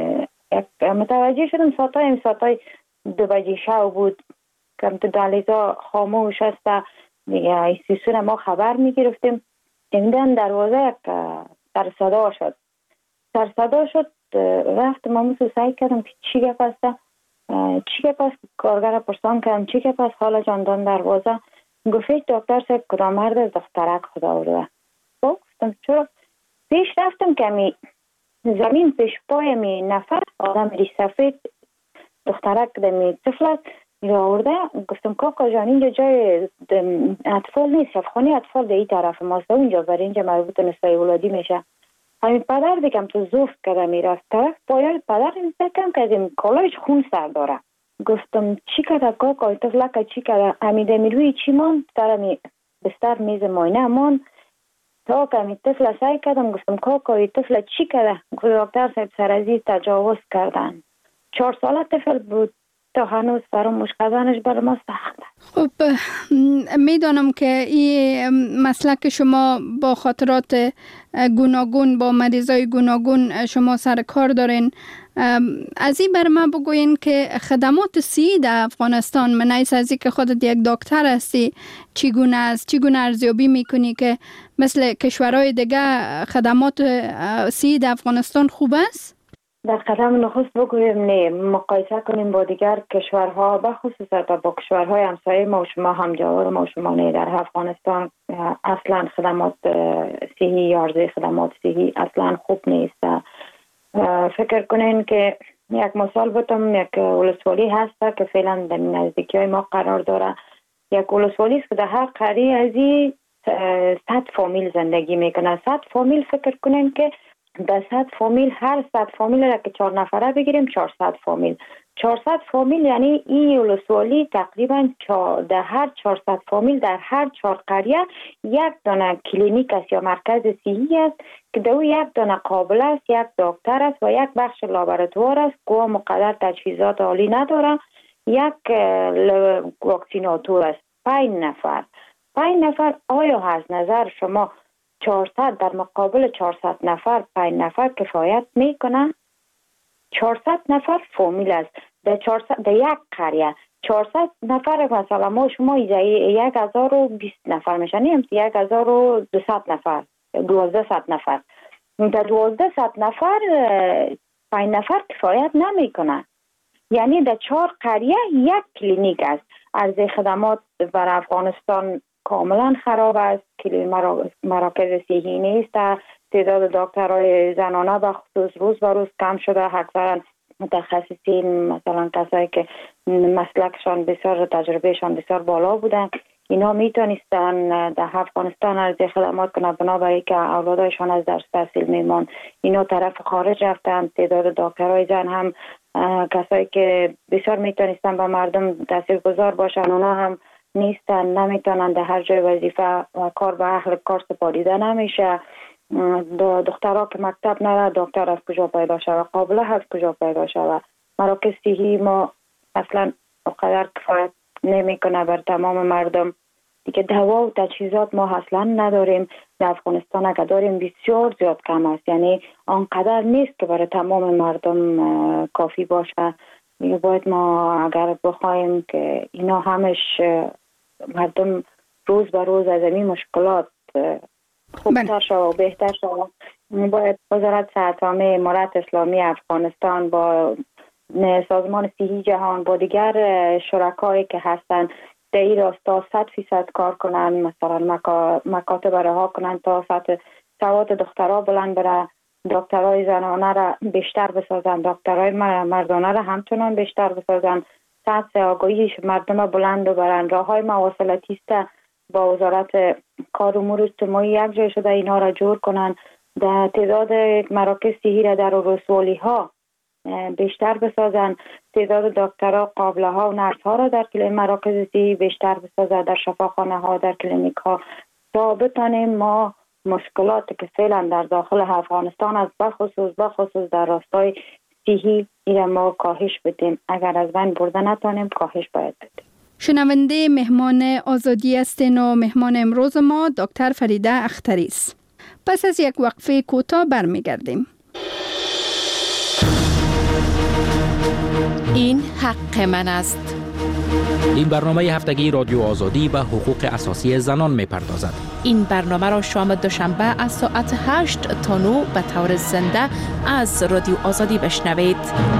متوجه شدم ساعتای 2 بجه شب بود که تو دهلیزا خاموش است دیگه. استیشن ما خبر میگرفتیم، دیدن دروازه یک سر صدا شد. رفت ما سعی کردم که چی گپ است. کارگر پرسان کردم چی گپ است حالا جاندان دروازه. گفت دکتر صاحب کدام مرد از دخترک خدا آورده. گفتم چرا؟ پیش رفتم که می زمین پیش پای می نفر آدم ری سفید دخترک دمی طفل است را آورده. گفتم کاکا جان اینجا جای اطفال نیست، شفاخانه اطفال در این طرف ماست، اونجا برای اینجا مربوط نسای ولادی میشه. همین پدر دیگم تو زفت کده میرفت طرف پایال پدر نزدکم که این کالایش خون سر داره. گفتم چی کده کاکا طفلک چی کده؟ همیده میروی چی مان سر بستر میز ماینه مان تا کمی طفل سعی کردم گفتم کاکا طفل چی کرده؟ گفت دکتر صاحب سرازی تجاوز کردن. 4 ساله طفل بود، تا هنوز فراموش کردنش بر ما سخته. خب میدانم که این مسلک شما با خاطرات گوناگون با مریضای گوناگون شما سر کار دارین. از این بر من بگوین که خدمات صحی در افغانستان، من نیست از که خودت یک دکتر هستی، چگونه است؟ چگونه ارزیابی میکنی که مثل کشورهای دیگه خدمات صحی در افغانستان خوب است؟ در قدم نخست بگویم نه، مقایسه کنیم با دیگر کشورها، بخصوص با کشورهای همسایه ما و شما همجوار ما و شما نه. در افغانستان اصلا خدمات صحی یا عرضه خدمات صحی اصلا خوب نیست. فکر کنین که یک مثال بتم، یک ولسوالی هست که فعلا در نزدیکی های ما قرار داره. یک ولسوالی است که در هر قریه از 100 فامیل زندگی میکنه. 100 فامیل فکر کنین که در 100 فامیل، هر 100 فامیل را که 4 نفره بگیریم 400 فامیل. 400 فامیل یعنی این ولسوالی تقریبا در هر 400 فامیل در هر 4 قریه یک دانه کلینیک است یا مرکز صحی است که در یک دانه قابل است، یک دکتر است و یک بخش لابراتوار است که مقدر تجهیزات عالی نداره، یک واکسیناتور است. 5 نفر آیا از نظر شما 400 در مقابل 400 نفر 5 نفر کفایت میکنه؟ 400 نفر فامیل است. در یک قریه 400 نفر مثلا ما شما 1020 نفر میشن، نیم 1200 نفر، 1200 نفر. در 1200 نفر 5 نفر کفایت نمیکنه. یعنی در 4 قریه یک کلینیک است. عرضه خدمات بر افغانستان کاملا خراب است. مراکز صحی نیست. تعداد دکترای زنانه به خصوص روز به روز کم شده. اکثرا متخصصین، مثلا کسایی که مسلکشان بسیار، تجربهشان بسیار بالا بودن، اینا میتونستن در افغانستان عرضه خدمات کنند، بنابراین که اولادایشان از درس تحصیل میمان اینا طرف خارج رفتن. تعداد دکترای زن هم کسایی که بسیار میتونستن به مردم تاثیرگذار باشن، اونا هم نیستن، نمیتونن در هر جای وظیفه و کار به اهل کار سپاریده نمیشه. دخترها که مکتب نره، دکتر از کجا پیدا شود؟ قابله از کجا پیدا شود؟ مراکز صحی ما اصلا اقدر کفایت نمیکنه بر تمام مردم. دیگه دوا و تجهیزات ما اصلا نداریم. در افغانستان اگر داریم بسیار زیاد کم است، یعنی آنقدر نیست که برای تمام مردم کافی باشه. باید ما اگر بخوایم که اینا همش مردم روز به روز از این مشکلات خوبتر شد و بهتر شد، باید وزارت صحت عامه امارت اسلامی افغانستان با سازمان صحی جهان با دیگر شرکایی که هستن در این راستا 100% کار کنن، مثلا مکاتب رها کنن تا سطح سواد دخترها بلند بره، دکترای زنانه را بیشتر بسازن، دکترای مردانه را همچنان بیشتر بسازن، سطح آگاهی مردم بلند ببرن. راههای مواصلاتی است با وزارت کار امور اجتماعی یک جای شده اینا را جور کنن. در تعداد مراکز صحی را در ولسوالی ها بیشتر بسازن، تعداد دکترها، قابله ها و نرس ها را در مراکز صحی بیشتر بسازن، در شفاخانه ها، در کلینیک ها، تا بتانیم ما مشکلاتی که فعلا در داخل افغانستان است بخصوص در راستای صحی ایره ما کاهش بدیم. اگر از بین برده نتانیم کاهش باید بدیم. شنونده مهمان آزادی هستین و مهمان امروز ما دکتر فریده اختری است. پس از یک وقفه کوتاه برمیگردیم. این حق من است. این برنامه هفتگی رادیو آزادی به حقوق اساسی زنان می‌پردازد. این برنامه را شام دوشنبه از ساعت 8 تا 9 به طور زنده از رادیو آزادی بشنوید.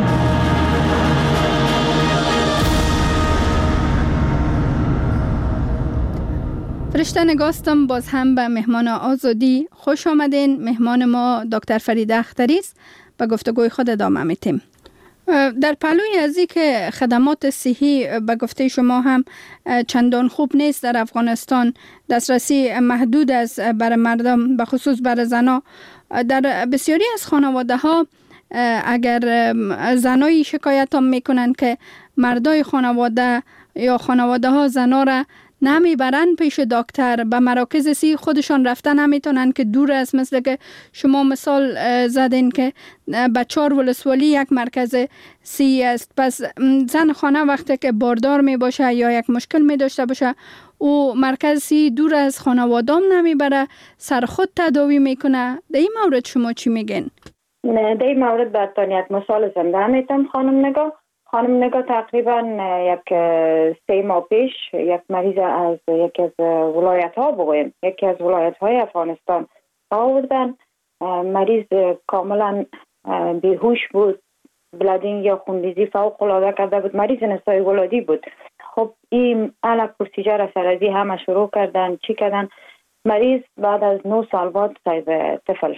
فرشته نگاستم باز هم به مهمان آزادی خوش آمدین. مهمان ما دکتر فریده اختری است. به گفتگوی خود ادامه میتیم. در پهلوی از این که خدمات صحی به گفته شما هم چندان خوب نیست در افغانستان، دسترسی محدود است برای مردم، به خصوص برای زنا. در بسیاری از خانواده ها اگر زنایی شکایت هم میکنن که مردای خانواده یا خانواده ها زنا را نمیبرن پیش دکتر، به مراکز سی خودشان رفتن نمیتونن که دور است، مثل که شما مثال زدین که به 4 ولسوالی یک مرکز سی است. پس زن خانه وقتی که باردار می باشه یا یک مشکل می داشته باشه او مرکز سی دور از خانوادام نمیبره، سر خود تداوی میکنه. در این مورد شما چی میگین؟ در این مورد براتون یک مثال زنده میتونم خانم نگاه تقریبا یک 3 ماه پیش یک مریض از یکی از ولایت ها بگویم یکی از ولایت های افغانستان آوردن. مریض کاملا بیهوش بود، بلادینگ یا خونریزی فوق العاده کرده بود، مریض نسای ولادی بود. خب این علا پروسیجر سرازی همه شروع کردن، چی کردن؟ مریض بعد از 9 سال بعد صاحب طفل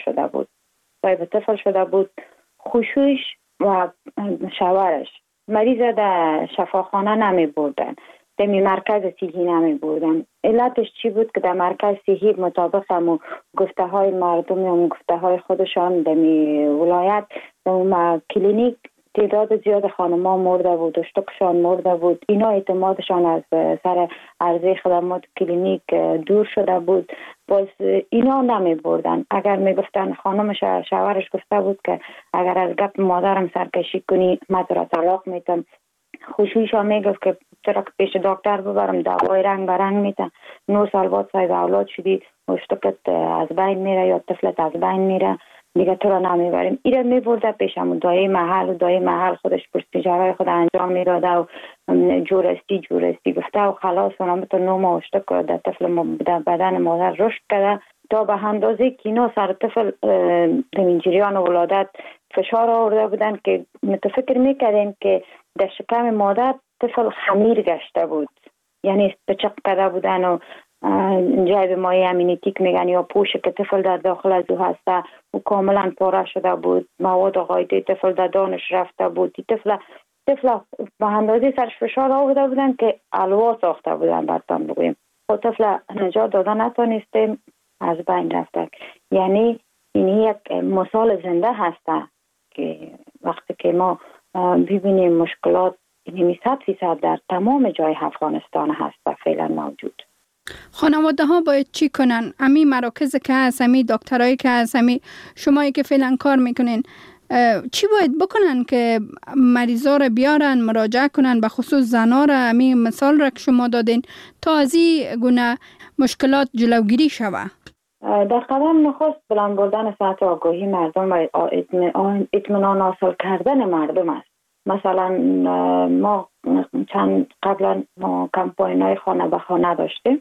شده بود. خوشویش و شوهرش مریض در شفاخانه نمی بردن، در مرکز صحی نمی بردن. علتش چی بود؟ که در مرکز صحی مطابق همون گفته های مردم یا گفته های خودشان در ولایت در کلینیک تعداد زیاد خانم‌ها مرده بود، اشتکشان مرده بود. اینا اعتمادشان از سر عرضه خدمات کلینیک دور شده بود، باز اینا نمی بردن. اگر می گفتن خانمش شوهرش گفته بود که اگر از گپ مادرم سرکشی کنی من تو را طلاق میتم، خوشویشا می گفت که چرا که پیش دکتر ببرم، دوای رنگ برنگ میتن. 9 سال بعد صاحب اولاد شدی، اشتکت از بین میره یا طفلت از بین میره، دیگه تو را نمیبریم. ایره میبرده پیشم دایه محل خودش پروسیجرهای خود انجام میداده و جورستی گفته و خلاص اونم تو 9 ماه اشتک در طفل در بدن مادر رشد کرده تا به اندازه که اینا سر طفل در جریان ولادت فشار آورده بودن که متفکر میکردن که در شکم مادر طفل خمیر گشته بود، یعنی پچق کرده بودن و جایب مایع امینیتیک میگن یا پوشه که طفل در داخل از او هسته و کاملا پاره شده بود، مواد غایطه طفل در دانش رفته بود. طفل به اندازه سرش فشار آورده بودن که الوا ساخته بودن. برتان بگویم خود طفل نجات داده نتونستیم، از بین رفته. یعنی این یک مثال زنده هسته که وقتی که ما ببینیم مشکلات 100% در تمام جای افغانستان هست فعلا موجود. خانواده ها باید چی کنن؟ امی مراکز که هست، امی دکترایی که هست، امی شمایی که فعلا کار میکنین، چی باید بکنن که مریضا رو بیارن مراجعه کنن، به خصوص زنا رو؟ امی مثال را که شما دادین تا از این گونه مشکلات جلوگیری شوه. در قدم نخست بلند بردن سطح آگاهی مردم و اطمینان حاصل کردن مردم است. مثلا ما قبلا کمپاین های خانه به خانه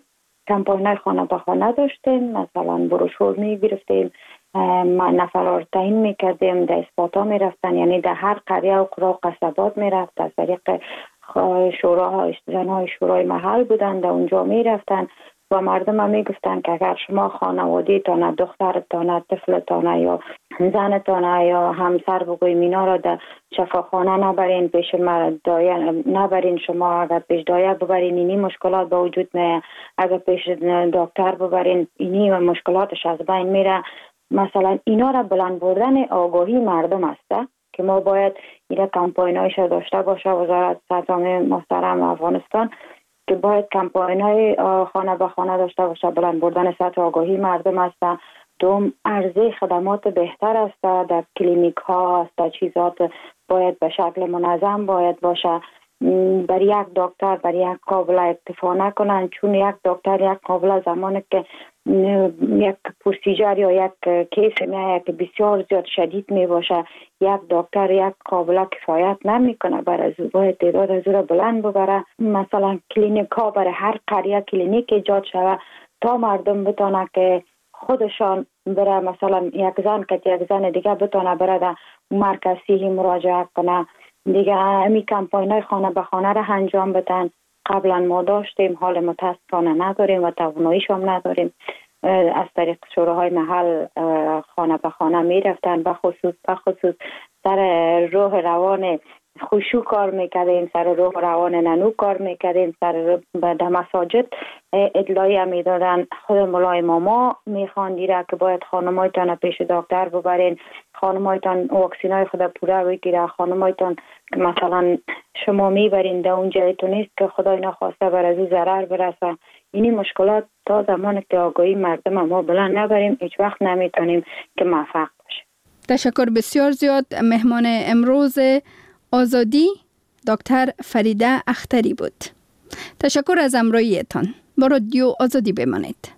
داشتیم، مثلا بروشور می گرفتیم، نفرها رو تعیین می کردیم، در اثباتا می رفتن، یعنی در هر قریه و قرى و قصبات می رفت، از طریق شوراهای زنهای شورای محل بودن، در اونجا می رفتن و مردم هم می گفتن که اگر شما خانواده تانه، دخترتانه، طفلتانه یا زنتانه یا همسر بگویم اینا را در شفاخانه نبرین، پیش دایه نبرین، شما اگر پیش دایه ببرین اینی مشکلات به وجود نه، اگر پیش دکتر ببرین اینی مشکلاتش از بین میره. مثلا اینا را بلند بردن آگاهی مردم است که ما باید این کمپاینایش داشته باشه. وزارت صحت محترم افغانستان که باید کمپاین‌های خانه به خانه داشته باشه، بلند بردن سطح آگاهی مردم است. دوم عرضه خدمات بهتر است در کلینیک ها است، چیزات باید به شکل منظم باید باشه. بر یک دکتر بر یک قابله اکتفا نکنن، چون یک دکتر یک قابله زمانی که یک پروسیجر یا یک کیس میاد که بسیار زیاد شدید می باشه، یک دکتر یک قابله کفایت نمی کنه، برای از باید تعداد از را بلند ببره. مثلا کلینیک ها برای هر قریه کلینیک ایجاد شود تا مردم بتونه که خودشان بره، مثلا یک زن دیگه بتونه بره در مرکز صحی مراجعه کنه. دیگه امی کمپاین های خانه به خانه را انجام بدن. قبلا ما داشتیم، حال متاسفانه نداریم و تواناییش هم نداریم. از طریق شوراهای محل خانه به خانه می رفتن، به خصوص در روح روان خشوع کار میکردیم، سر روح روان ننو کار میکردیم، سر در مساجد ادلایی میدادن. خود مولای ماما میخواندیره که باید خانمایتان پیش دکتر ببرین، خانمایتان واکسینای خود پوره بگیره، خانمایتان که مثلا شما میبرین در اونجایی تو نیست که خدای نخواسته بر از او ضرر برسه. اینی مشکلات تا زمان که آگاهی مردم ما بلند نبریم هیچ وقت نمیتونیم که موفق باشیم. تشکر بسیار زیاد. مهمان امروز آزادی دکتر فریده اختری بود. تشکر از همراهیتان. با رادیو آزادی بمانید.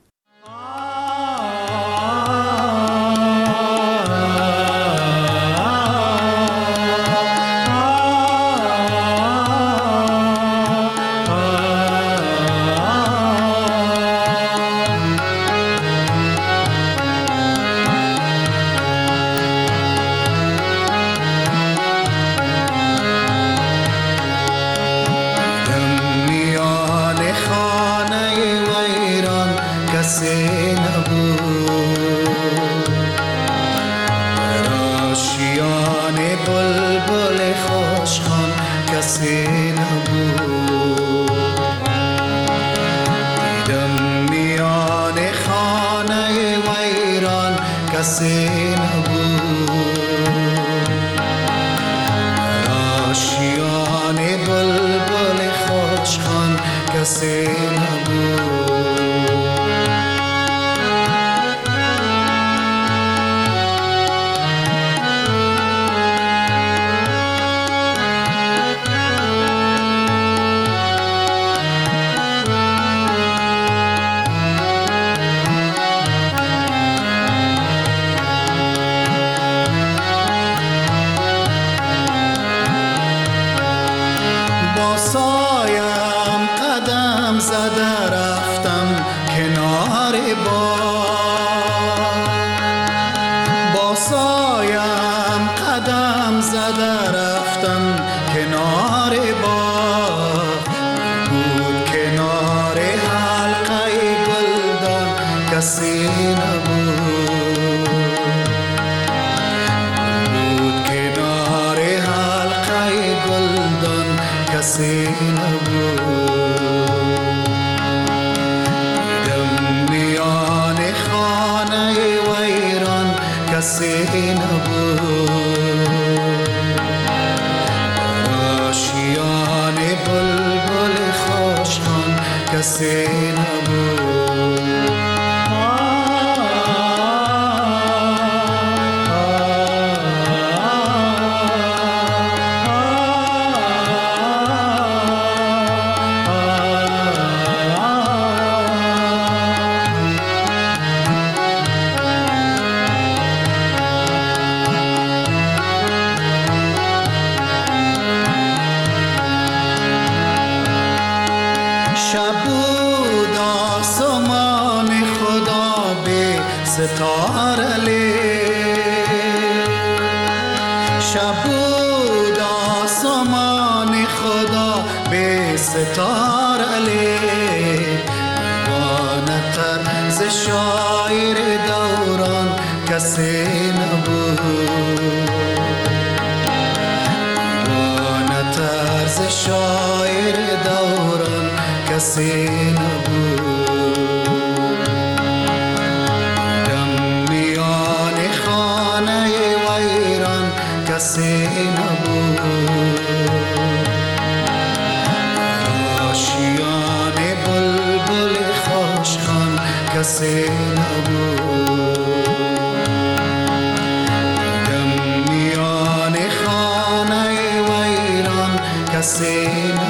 Say